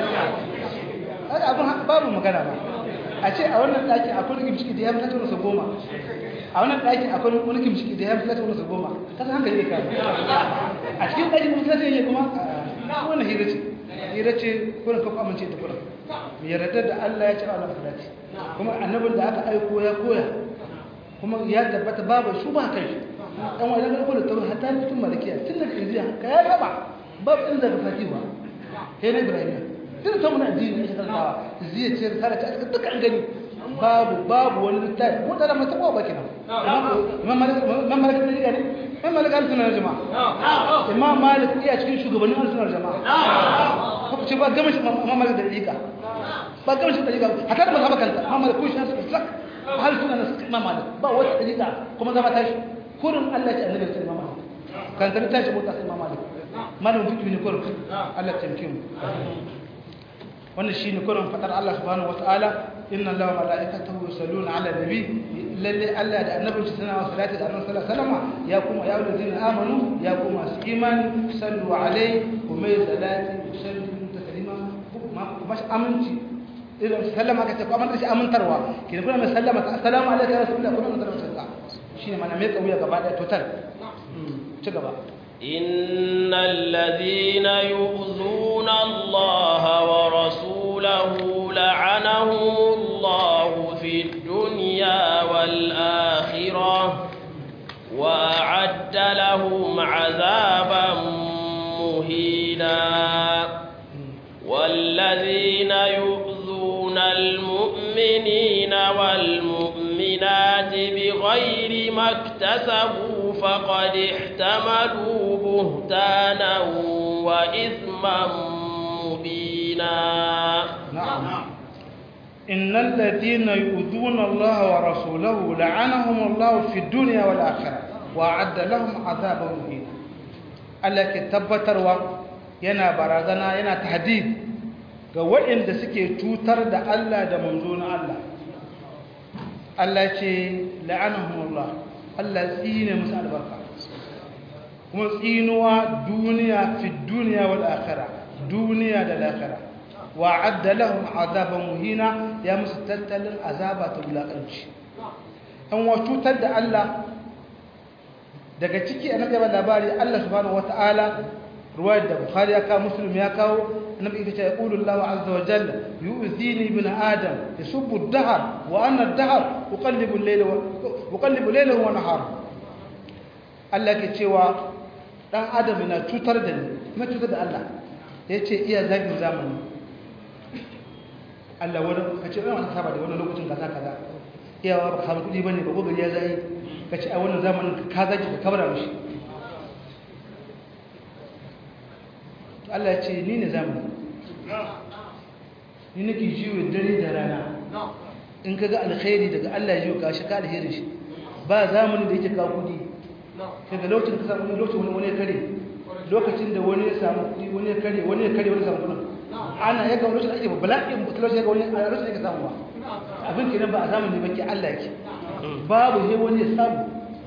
abin babu magana ba a ce a wannan ɗaki akwai wani kimshiki da ya fi tattauna su 10 a wannan ɗaki akwai wani kimshiki da ya fi tattauna su 10 kasa hankali ne kama a cikin ɗaki kuma tattauna ne kuma wannan hira ce kurin kafa amince da kurin mai yarda da Allah ya ce a wannan salati kuma annabin da aka aiko ya koya kuma ya tabbata babu shi ba kai dan wani da kullu tawhid hatta cikin malikiya tun da iziya ka ya raba babu inda da fatiwa sai na Ibrahim duk ta muna addini ne ta zai ce risala ta aka duka an gani babu wani littafi ko da mata ko baki nan imam malik ne gani imam malik al-sunnah jama'a imam malik iya cikin shugabannin al-sunnah jama'a ko ce ba gama shi imam malik da dika ba gama shi da dika hatta da mazhaba kanta imam malik ko shi sak al-sunnah na imam malik ba wata dika kuma zama tashi kurin Allah ya annabi sai imam malik kan da tashi mota sai Imam Malik fiqh ne kurum Allah tamkin mu wannan shine kurum fadar Allah subhanahu wataala inna Allaha wa malaikatahu yusalluna ala nabi lalle Allah da annabin shi suna salati da annabi sallallahu alaihi wasallam ya kuma ya ulazina amanu ya kuma su imani sallu alaihi kuma salati sallu taslima kuma aminci idan sallama ka ce ko amintar shi amintarwa kin kuma mai sallama assalamu alaikum ya rasulullah kuma mai sallama shine mana mai kauya gaba daya total ci gaba innal ladina yu'zuna allaha wa rasulahu la'anahumullahu fid dunya wal akhirah wa a'adda lahum 'adhaban muhina والذين يؤذون المؤمنين والمؤمنات بغير ما اكتسبوا فقد احتملوا بهتانا وإثما مبينا نعم إن الذين يؤذون الله ورسوله لعنهم الله في الدنيا والآخرة وأعد لهم عذابا مهينا التي تبتر yana barazana yana tahdid ga waɗanda suke cutar da Allah da manzo na Allah Allah ce la'anahumullah Allah tsine musu albarka kuma tsinuwa duniya fi duniya wal akhirah duniya da akhirah wa adda lahum azaban muhina ya musu tattalin azaba ta wulakanci an wa cutar da Allah daga ciki annabi ya labari Allah subhanahu wataala رواية البخاري يا مسلم يا كاو النبي يقول الله عز وجل يؤذيني ابن آدم يسب الدهر وأنا الدهر أقلب ليله ونهاره الله كتشوا دان آدم ina cutar da ni kuma cutar da Allah yace iya zagin zamani Allah wani kace ina wani saba da wannan lokacin kaza iya ba ka kudi bane ba gobe ya zai kace a wannan zamanin ka zagi ka kabara mishi Allah ce ni ne zamani ni nake jiwo dare da rana in kaga alkhairi daga Allah ya jiwo ka shi ka alheri shi ba zamani da yake ka kudi kaga lokacin ka samu lokacin wani ya kare lokacin da wani ya samu kudi wani ya kare wani ya samu kudi ana yaga lokacin da ake bala'in lokacin yaga wani a lokacin yake samu abin kenan ba a zamani ba ke Allah yake babu he wani ya samu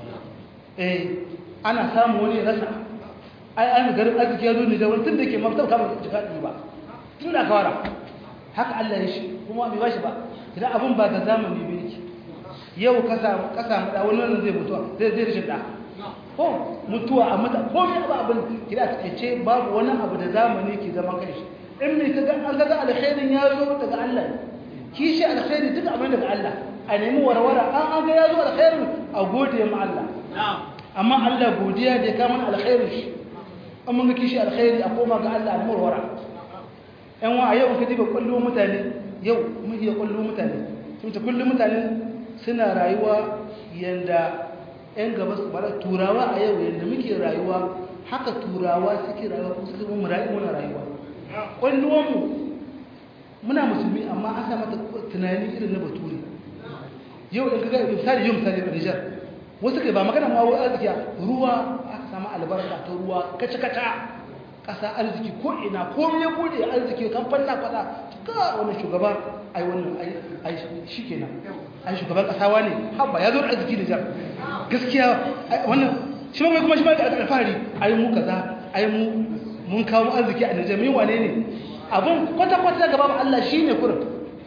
ana samu wani ya rasa ai an garin arziki ya zo ne da wani tun da ke mafita kama jikaɗi ba tun da kawara haka Allah ya shi kuma bai ba shi ba idan abin ba ga zamani bai yake yau ka samu da wani wannan zai mutuwa zai rashin da ko mutuwa a mata ko mai abu abin kira ta ce babu wani abu da zamani ke zama kai shi in mai kaga an ga alkhairin ya zo daga Allah kishi alkhairi duk abin daga Allah a nemi warwara an ga ya zo alkhairin a gode ma Allah amma Allah godiya da ya kama alkhairin shi amma ga kishi alkhairi a koma ga Allah al-murwara yan wa yau kadi ba kullu mutane yau mun iya kullu mutane sun ta kullu mutane suna rayuwa yanda yan gaba su bara turawa a yau yanda muke rayuwa haka turawa suke rayuwa kuma suke mun rayuwa kulluwan mu muna musulmi amma an sa mata tunani irin na bature yau in kaga misali da Niger wasu kai ba magana ma wai arziki ruwa aka samu albarka ta ruwa kaca kasa arziki ko ina komai ya bude arziki kamfanin fada ka wannan shugaba ai wannan ai shikenan ai shugaban kasa wani habba ya zo da arziki da jar gaskiya wannan shi ma kuma shi ma da alfahari ai mu kaza ai mu mun kawo arziki a Nijar mai wane ne abun kwata gaba Allah shine kurin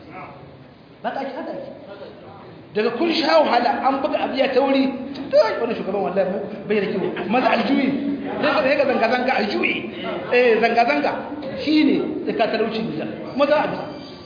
ba ka ki hada daga kun sha wahala an buga abiya ta wuri dai wannan shugaban wallahi bai da kiwo maza aljuyi sai ga zanga aljuyi zanga shine da ka talauci da kuma za a bisa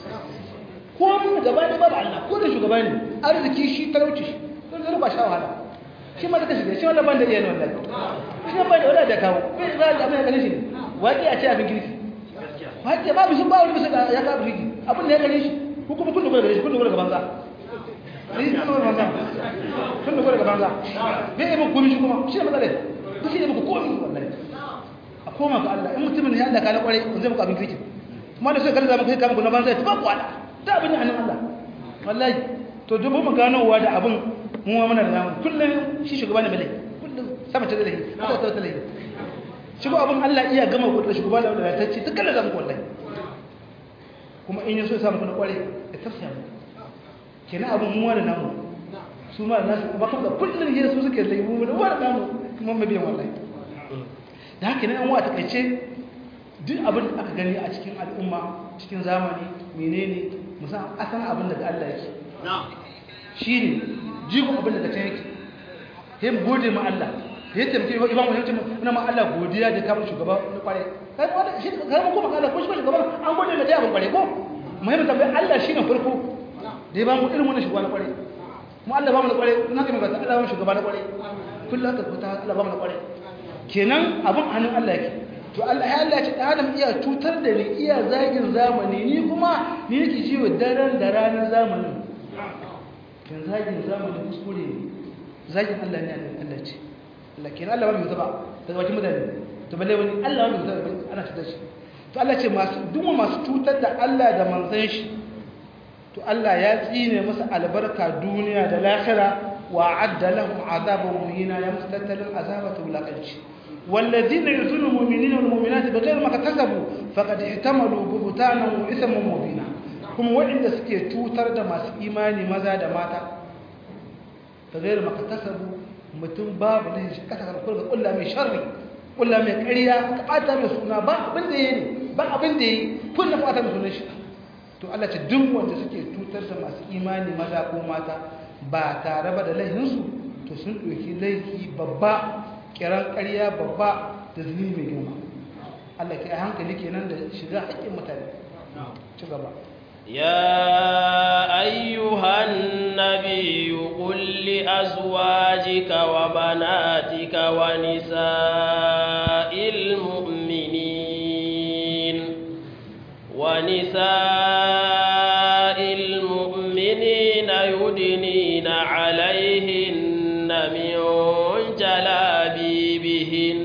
ko mun gaba da babu Allah ko da shugaba ne arziki shi talauci shi to zai ba sha wahala shi ma da kashi shi wallahi ban da yana wallahi shi ban da wallahi da kawo bai za a abin ganin shi waki a ce abin kirki waki ba bishin ba wani bisa ya ka birki abin da ya gane shi ko kuma kullu gure kullu gure gaban za ni kullu gure gaban za kullu gure gaban za bai yi muku shi kuma shi ne matsala duk shi ne muku komai wallahi a koma ga Allah in mutumin ya Allah ka na kware zai muku abin kirki kuma da sai kalza muku kai na banza ta ba ku Allah da abin da annan Allah wallahi to dubu mu ganowa da abin mu ma muna da namu kullum shi shugaba ne bale kullum sama ce da lahi haka ta lahi shi ko abin Allah iya gama ku da shugaba da wadatacce dukkan da zamu wallahi kuma in yaso ya samu ku da kware ya tafsiya mu kenan abin mu da namu su ma da nasu ba kuma kullun yesu suke lahi mu da wani namu kuma mabiyan wallahi da haka ne an wa takaice duk abin da aka gani a cikin al'umma cikin zamani menene musamman asalin abin daga Allah yake shi ne jigon abin daga can yake sai mu gode ma Allah ya taimake imamu ya ce muna ma Allah godiya da kamar shugaba na kware kai wanda shi kai mu kuma Allah ko shi shugaba an gode da abin kware ko muhimmin tambayar Allah shine farko da ya ba mu irin wannan shugaba na kware mu Allah ba mu da kware ina ga mai Allah ba mu shugaba na kware kullu haka ko ta Allah ba mu da kware kenan abin hannun Allah yake to Allah ya Allah ce da Adam iya cutar da ni iya zagin zamani ni kuma ni nake jiwa daren da ranar zamanin kan zagin zamani kuskure ne zagin Allah ne Allah ce Allah kenan Allah ba mu zaba daga bakin mutane to balle wani Allah ba mu zaba ana cutar shi to Allah ce masu duma masu cutar da Allah da manzon shi to Allah ya tsine masa albarka duniya da lahira wa adda lahum azaban muhina ya mustattalin azabatu laqanci والذين يؤذون المؤمنين والمؤمنات بغير ما اكتسبوا فقد احتملوا بهتانا واثما مبينا kuma waɗanda suke cutar da masu imani maza da mata bغير ما اكتسبوا mutum babu ne shi kasa kan kullu mai sharri kullu mai ƙarya ka bata mai suna ba abin da yayi ba abin da yayi kullu fata mai sunan shi to Allah ce duk wanda suke cutar da masu imani maza ko mata ba tare ba da laihinsu to sun ɗauki laifi babba kiran ƙarya babba da zunubi mai girma Allah ke a hankali kenan da shiga haƙƙin mutane ci gaba يا أيها النبي قل لأزواجك وبناتك ونساء المؤمنين يدنين عليهن من جلابيبهن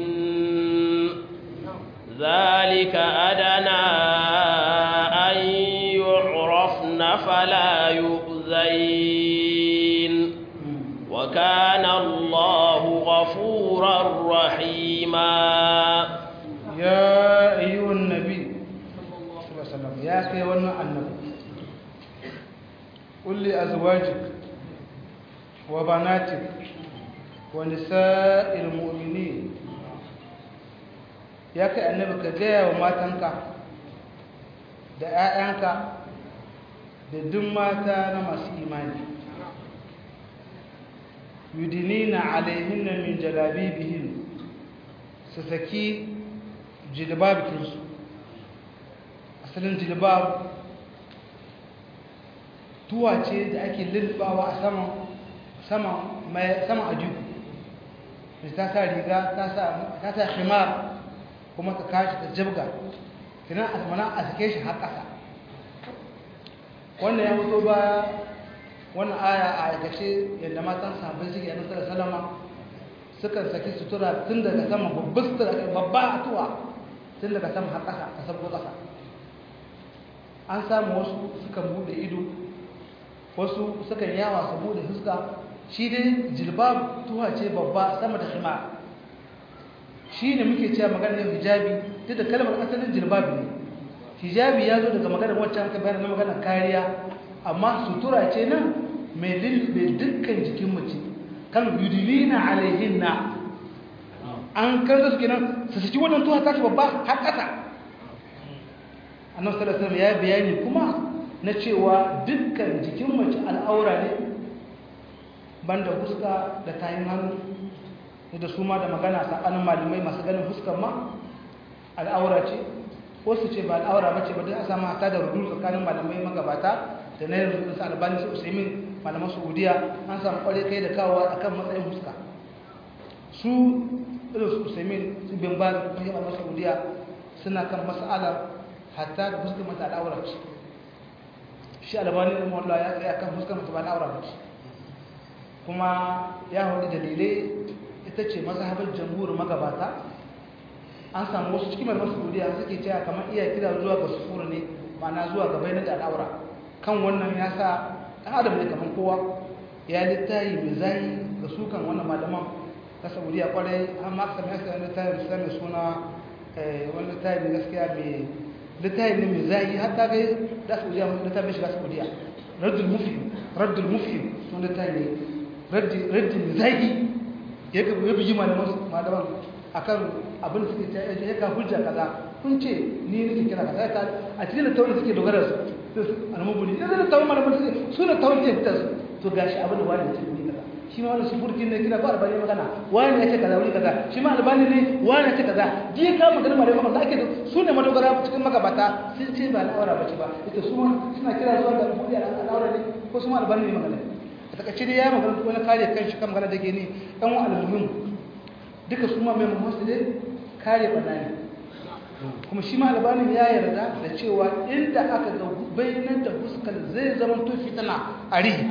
ذلك أدنى أن يعرفن فلا يؤذين وكان الله غفورا رحيما يا أيها النبي صلى الله عليه وسلم يا كيوانا النبي قل لأزواجك وبناتك ونساء المؤمنين ya kai annabi ka gaya wa matanka da 'ya'yanka da duk mata na masu imani yudinina alaihinna min jalabibihin su saki jilbabikinsu asalin jilbab tuwa ce da ake lullubawa a sama a juku ta sa riga ta sa himar kuma ka kashi ta jibga kinan asmana a sake shi har ƙasa wannan ya fito baya wannan aya a aikace yadda matan sahabbai suke annabi sallallahu alaihi wasallam sukan saki sutura tun daga sama babba atuwa tun daga sama har ƙasa ta sabbo ƙasa an samu wasu sukan bude ido wasu sukan yawa su bude fuska shi dai jilbab tuwa ce babba sama da himar shi ne muke cewa maganar hijabi duk da kalmar asalin jilbabi ne hijabi ya zo daga maganar waccan ka bayar na maganar kariya amma sutura ce nan mai lilbe dukkan jikin mace kan yudilina alaihinna an karzo su kenan su saki wannan tuwa ta babba har ƙasa annabi sallallahu alaihi wasallam ya bayani kuma na cewa dukkan jikin mace al'aura ne banda fuska da tayin hannu da su ma da magana tsakanin malamai masu ganin fuskar ma al'aura ce wasu ce ba al'aura ba ce ba don a samu hata da rudu tsakanin malamai magabata da na yanzu su albani su usaimin malaman saudiya an samu kware kai da kawo a kan matsayin fuska su irin su usaimin su bin ba da kuma malaman saudiya suna kan mas'alar hatta da fuskar mata al'aura ce shi albani da mawalla ya tsaya kan fuskar mata ba al'aura ba ce kuma ya hudu dalilai ita ce mazhabar jamhur magabata an samu wasu cikin malaman saudiya suke cewa kamar iya kira zuwa ga sufur ne ma'ana zuwa ga bayanan da al'aura kan wannan ya sa ɗan adam ne kamar kowa ya littayi mai zai ga su kan wannan malaman ta saudiya kwarai an maka sami aka littafin sami suna wani littafin gaskiya mai littafin ne mai zai hatta kai da saudiya littafin shiga saudiya raddul mufim sun littafin ne raddin zai ya bi malaman akan abin da suke ta ya ka hujja kaza kun ce ni nake kira kaza ya ka a cikin littafin da suke dogara su almubuli da littafin malaman suke suna tawon ke fitar su to gashi abin da wani ce ni kaza shi ma wani suburkin ne kira ba albani magana wani ya ce kaza wani kaza shi ma albani ne wani ya ce kaza ji ka magana malaman da ake su ne madogara cikin magabata sun ce ba al'aura bace ba ita su suna kira zuwa ga al'aura ne ko su ma albani ne magana a takaice dai ya magana wani kare kan shi kan magana da ke ni ɗan wa almuhim duka su ma mai muhammadu ne kare banani kuma shi ma albanin ya yarda da cewa inda aka ga bayanan da fuskar zai zama to fitana a rihi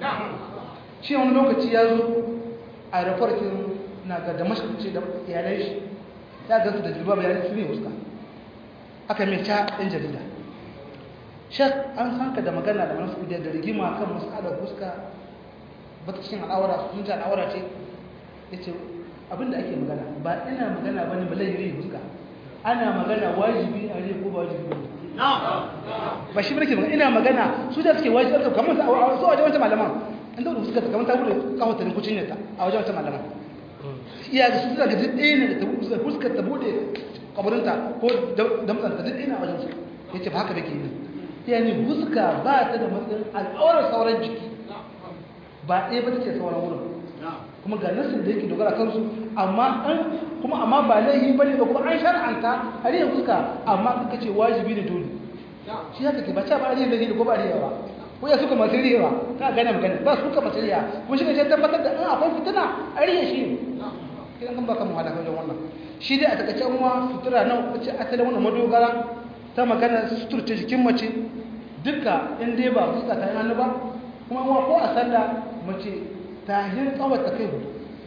shi wani lokaci ya zo a rafarkin na ga da mashirci da iyalai shi ya gansu da jirba bayanai su ne fuska aka mai ca ɗan jarida shak an sanka da magana da masu da rigima kan masalar fuska ba ta cikin al'awara sun ce al'awara ce ya ce abinda ake magana ba ina magana bane ba lairi fuska ana magana wajibi a ne ko ba wajibi ba ba shi nake magana ina magana su da suke wajibi kamar su a wajen wancan malaman an dauka fuska kamar ta bude kawatar kucin ne ta a wajen wancan malaman iya ga su da ga ɗaya ne da ta fuska ta bude kabarinta ko damtsan ta ɗaya ne a wajen su yace ba haka dake yi yani fuska ba ta da matsayin al'aurar sauran jiki ba ɗaya ba take sauran wurin kuma ga nasin da yake dogara kansu amma ba laihi bane ba kuma an shar'anta ariya fuska amma kaka ce wajibi ne dole shi haka ke ba ta ba ariya laihi ko ba ariya ba ko ya suka masu riya ka gane magana ba suka masu riya kuma shi ne sai tabbatar da in akwai fitina ariya shi ne kidan kan baka mu hada kan wannan shi dai a takaice uwa sutura nan kace asalin wannan madogara ta magana suturce jikin mace duka in dai ba fuska ta hannu ba kuma ko a sallah mace tahin kawata kai hudu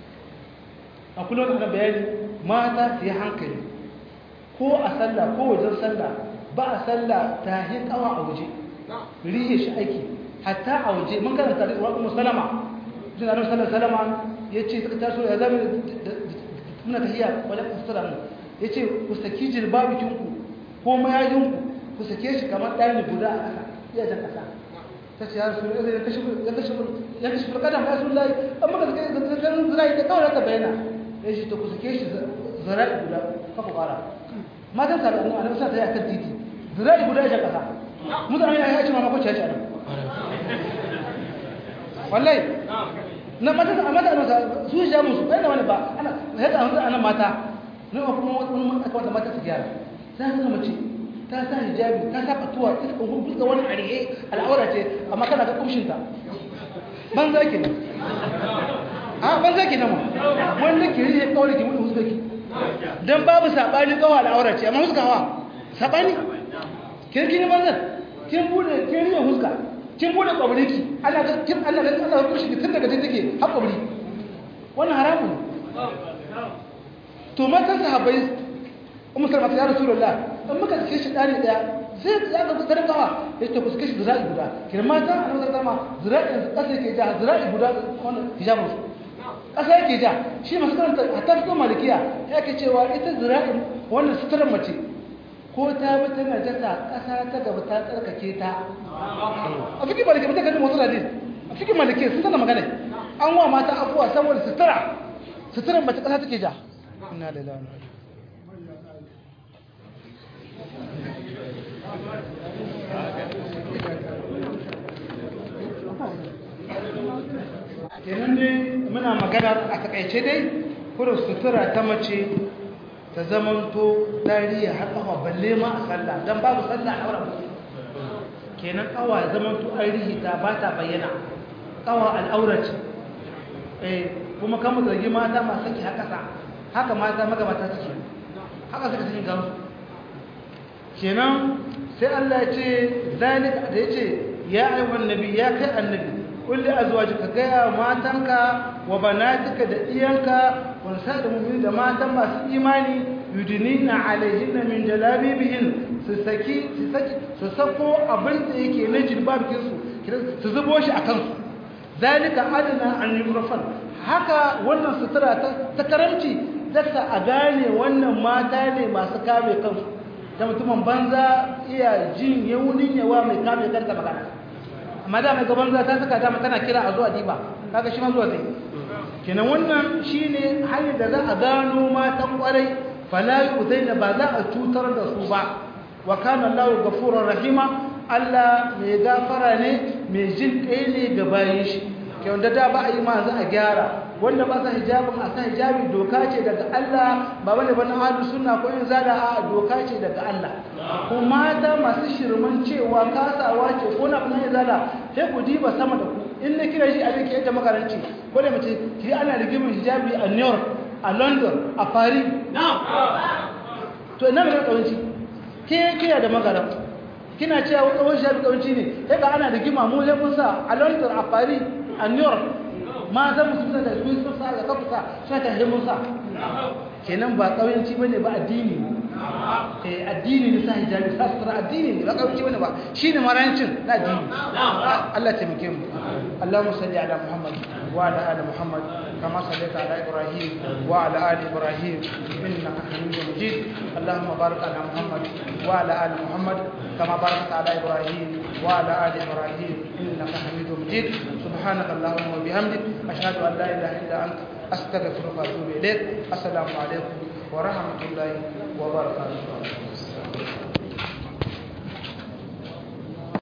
a kullum da bayani mata su yi hankali ko a sallah ko wajen sallah ba a sallah tahin kawa a waje rihe shi aiki hatta a waje mun karanta da ummu salama jin annabi salama yace suka taso ya zama muna tahiyya wajen assalamu yace ku saki jilbabikin ku ko mayajin ku sake shi kamar dani guda a ƙasa iya jan ƙasa ta ce ya rasu ya kashi fulkadan ya rasu lai amma ka zai zirai da kawai ta bayana ya shi ta kusa ke shi zirai guda kafa ƙara matan sa da annabi sa ta yi a kan titi zirai guda ya jan ƙasa mutane ya ce mamako ce ya ce a nan wallahi na matan a mata annabi su ya musu bai da wani ba ana yadda an zai anan mata ne kuma wani akwai mata su gyara za ka mace ta sa hijabi ta sa fatuwa iska fuska wani arihe al'aura ce amma kana ga kumshinta ban za ki nan ban za ki nan ma wanda ke rihe kawai ke mutu huskaki don babu saɓani kawai al'aura ce amma huska hawa saɓani kirkini banzan kin bude kin rihe huska kin bude kwabriki ana ga kumshi tun daga take har kwabri wannan haramun to matan sahabbai umar salmata ya rasulullah in muka sake shi ɗari ɗaya sai za ka fitar kawa ya ce ku sake shi zira'i guda kirma ta a nan zama zira'i ƙasa yake ja zira'i guda wannan hijabin su ƙasa yake ja shi masu karanta a tafi malikiya ya ke cewa ita zira'i wannan suturar mace ko ta bi tana jasa ƙasa ta gaba ta tsarkake ta a fikin malikiya mata ganin wasu radis a fikin malikiya sun tana magana an wa mata afuwa saboda suturar mace ƙasa take ja ina da lalata kenan dai muna magana a takaice dai kurin sutura ta mace ta zamanto dariya har kafa balle ma a sallah don babu sallah a ɗaura musu kenan kawa ya zamanto an rihita ba ta bayyana kawa al'aura ce kuma kama zargi mata masu saki haka mata magabata suke haka suka cikin gamsu kenan sai Allah ya ce zalika da yace ya ayyuhan nabi ya kai annabi kulli azwajika ga matanka wa banatika da iyanka wa sa'il mu'minin da matan masu imani yudnina alaihinna min jalabibihin su sako abin da yake na jilbabikin su su zubo shi akan su zalika adana an yugrafan haka wannan sutura ta karamci zaka a gane wannan mata ne masu kame kansu da mutumin banza iya jin yaunin yawa mai kame kanta magana amma da mai gaban za ta saka dama tana kira a zuwa diba kaga shi ma zuwa zai kenan wannan shine hanyar da za a gano matan kwarai fala yuzaina ba za a cutar da su ba wa kana Allahu ghafurur rahima Allah mai gafara ne mai jin kai ne ga bayin shi kenan da ba a yi ma za a gyara wanda ba sa hijabin a sa hijabi doka ce daga Allah ba wanda ba na ahlus sunna ko in zada a doka ce daga Allah kuma mata masu shirman cewa kasawa ce ko na kuma zada sai ku diba sama da ku in na kira shi a cikin yadda makaranci ko da mace ki ana rigimin hijabi a New York a London a Paris to ina mai kawanci ke kiya da magaran kina cewa kawai hijabi kawanci ne sai ga ana rigima mu sai mun sa a London a Paris a New York ma za mu suna da sun sa da kafusa suna ta himunsa kenan ba kauyanci bane ba addini addini ne sa hijabi sa sutura addini ne ba kauyanci bane ba shine marancin na addini Allah ya taimake mu Allahumma salli ala Muhammad wa ala ali Muhammad kama sallaita ala Ibrahim wa ala ali Ibrahim innaka Hamidum Majid Allahumma barik ala Muhammad wa ala ali Muhammad kama barakta ala Ibrahim wa ala ali Ibrahim innaka Hamidum Majid سبحانك اللهم وبحمدك أشهد أن لا إله إلا أنت أستغفرك وأتوب إليك السلام عليكم ورحمة الله وبركاته